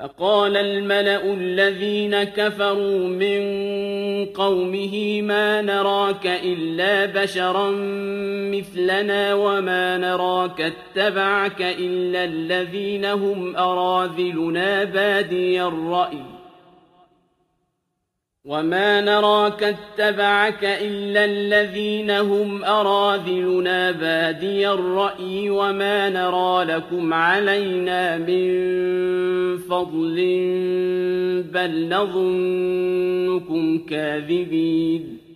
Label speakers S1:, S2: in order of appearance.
S1: فقال الملأ الذين كفروا من قومه ما نراك إلا بشرا مثلنا وما نراك اتبعك إلا الذين هم أراذلنا بادي الرأي وما نرى لكم علينا من فضل بل نظنكم كاذبين